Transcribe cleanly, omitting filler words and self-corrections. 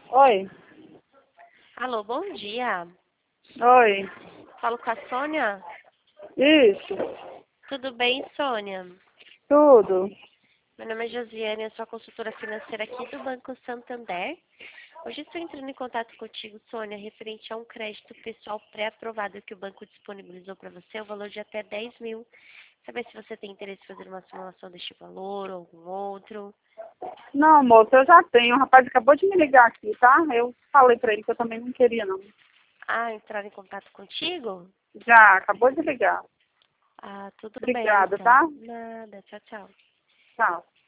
Oi, Alô, bom dia. oi, Falo com a Sônia? isso, Tudo bem, Sônia? tudo. Meu nome é Josiane, eu sou a consultora financeira aqui do Banco Santander. Hoje estou entrando em contato contigo, Sônia, referente a um crédito pessoal pré-aprovado que o banco disponibilizou para você, o valor de até 10 mil. Saber se você tem interesse em fazer uma simulação deste valor ou algum outro. Não, moça, eu já tenho. O rapaz acabou de me ligar aqui, tá? Eu falei pra ele que eu também não queria, não. Ah, entrar em contato contigo? Já, acabou de ligar. Ah, tudo bem, Obrigada, então. tá? Nada, tchau, tchau. Tchau.